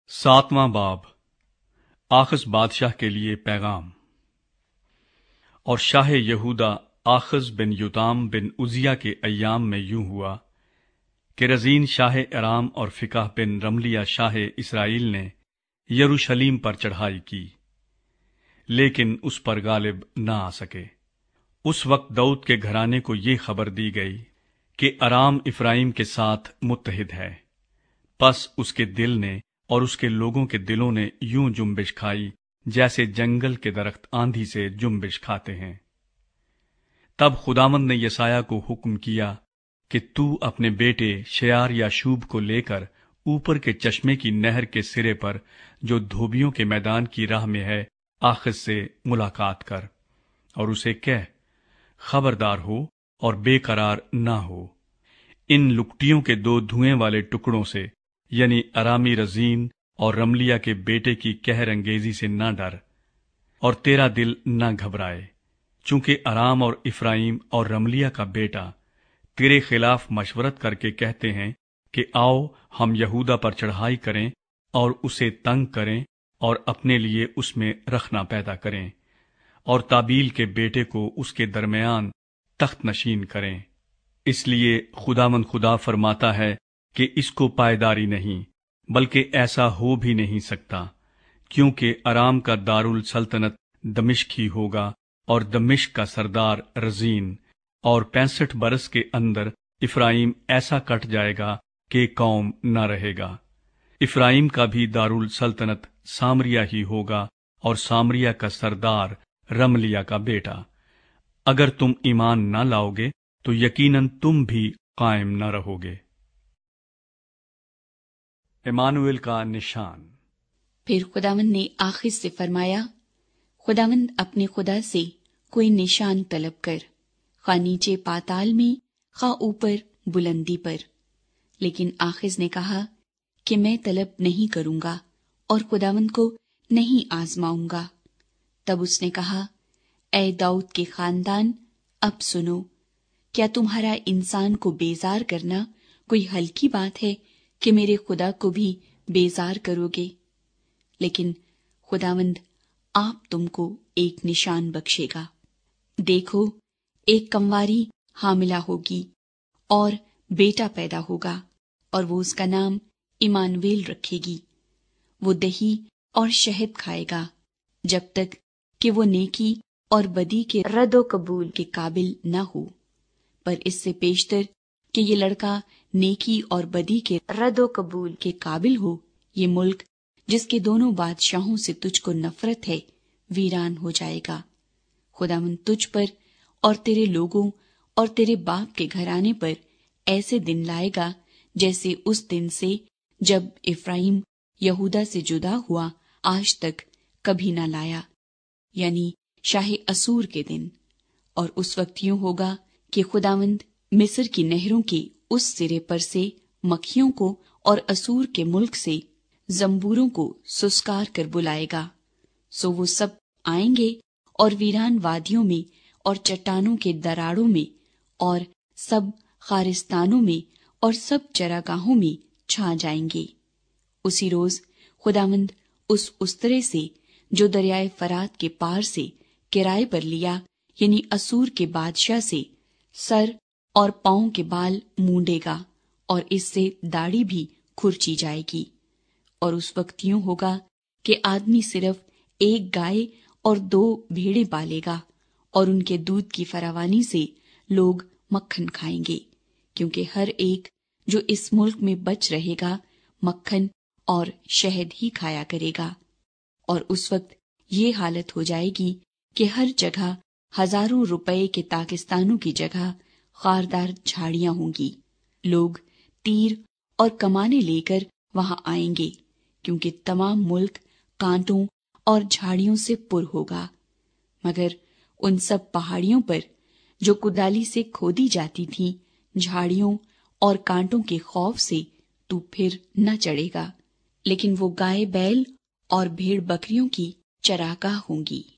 7واں باب آخز بادشاہ کے لیے پیغام۔ اور شاہ یہودا آخز بن یوتام بن عزیہ کے ایام میں یوں ہوا کہ رزین شاہ ارام اور فقہ بن رملیہ شاہ اسرائیل نے یروشلیم پر چڑھائی کی، لیکن اس پر غالب نہ آ سکے۔ اس وقت داؤد کے گھرانے کو یہ خبر دی گئی کہ ارام افرائیم کے ساتھ متحد ہے، پس اس کے دل نے اور اس کے لوگوں کے دلوں نے یوں جنبش کھائی جیسے جنگل کے درخت آندھی سے جنبش کھاتے ہیں۔ تب خداوند نے یسایہ کو حکم کیا کہ تو اپنے بیٹے شیار یاشوب کو لے کر اوپر کے چشمے کی نہر کے سرے پر جو دھوبیوں کے میدان کی راہ میں ہے آخز سے ملاقات کر، اور اسے کہہ خبردار ہو اور بے قرار نہ ہو، ان لکٹیوں کے 2 دھوئیں والے ٹکڑوں سے یعنی ارامی رزین اور رملیہ کے بیٹے کی قہر انگیزی سے نہ ڈر، اور تیرا دل نہ گھبرائے، چونکہ ارام اور افرائیم اور رملیہ کا بیٹا تیرے خلاف مشورت کر کے کہتے ہیں کہ آؤ ہم یہودا پر چڑھائی کریں اور اسے تنگ کریں اور اپنے لیے اس میں رخنا پیدا کریں، اور تابیل کے بیٹے کو اس کے درمیان تخت نشین کریں۔ اس لیے خداوند خدا فرماتا ہے کہ اس کو پائیداری نہیں، بلکہ ایسا ہو بھی نہیں سکتا، کیونکہ ارام کا دارالسلطنت دمشق ہی ہوگا اور دمشق کا سردار رزین، اور 65 برس کے اندر افرائیم ایسا کٹ جائے گا کہ قوم نہ رہے گا۔ افرائیم کا بھی دارالسلطنت سامریہ ہی ہوگا اور سامریہ کا سردار رملیہ کا بیٹا۔ اگر تم ایمان نہ لاؤ گے تو یقیناً تم بھی قائم نہ رہو گے۔ ایمانویل کا نشان۔ پھر خداوند نے آخز سے فرمایا، خداوند اپنے خدا سے کوئی نشان طلب کر، خواہ نیچے پاتال میں خواہ اوپر بلندی پر۔ لیکن آخز نے کہا کہ میں طلب نہیں کروں گا اور خداوند کو نہیں آزماؤں گا۔ تب اس نے کہا، اے داؤد کے خاندان، اب سنو، کیا تمہارا انسان کو بیزار کرنا کوئی ہلکی بات ہے کہ میرے خدا کو بھی بیزار کرو گے؟ لیکن خداوند آپ تم کو ایک نشان بخشے گا۔ دیکھو، ایک کنواری حاملہ ہوگی اور بیٹا پیدا ہوگا، اور وہ اس کا نام ایمانویل رکھے گی۔ وہ دہی اور شہد کھائے گا جب تک کہ وہ نیکی اور بدی کے رد و قبول کے قابل نہ ہو، پر اس سے پیشتر کہ یہ لڑکا نیکی اور بدی کے رد و قبول کے قابل ہو، یہ ملک جس کے دونوں بادشاہوں سے تجھ کو نفرت ہے ویران ہو جائے گا۔ خداوند تجھ پر اور تیرے لوگوں اور تیرے باپ کے گھرانے پر ایسے دن لائے گا جیسے اس دن سے جب افرائیم یہودا سے جدا ہوا آج تک کبھی نہ لایا، یعنی شاہ اسور کے دن۔ اور اس وقت یوں ہوگا کہ خداوند مصر کی نہروں کے اس سرے پر سے مکھیوں کو اور اسور کے ملک سے زنبوروں کو سسکار کر بلائے گا، سو وہ سب آئیں گے اور ویران وادیوں میں اور چٹانوں کے دراڑوں میں اور سب خارستانوں میں اور سب چراگاہوں میں چھا جائیں گے۔ اسی روز خداوند اس استرے سے جو دریائے فرات کے پار سے کرائے پر لیا، یعنی اسور کے بادشاہ سے سر اور پاؤں کے بال مونڈے گا، اور اس سے داڑھی بھی کھرچی جائے گی۔ اور اس وقت یوں ہوگا کہ آدمی صرف 1 گائے اور 2 بھیڑیں پالے گا، اور ان کے دودھ کی فراوانی سے لوگ مکھن کھائیں گے، کیونکہ ہر ایک جو اس ملک میں بچ رہے گا مکھن اور شہد ہی کھایا کرے گا۔ اور اس وقت یہ حالت ہو جائے گی کہ ہر جگہ ہزاروں روپے کے تاکستانوں کی جگہ خاردار جھاڑیاں ہوں گی۔ لوگ تیر اور کمانے لے کر وہاں آئیں گے، کیونکہ تمام ملک کانٹوں اور جھاڑیوں سے پر ہوگا، مگر ان سب پہاڑیوں پر جو کدالی سے کھودی جاتی تھیں جھاڑیوں اور کانٹوں کے خوف سے تو پھر نہ چڑھے گا، لیکن وہ گائے بیل اور بھیڑ بکریوں کی چراگاہ ہوں گی۔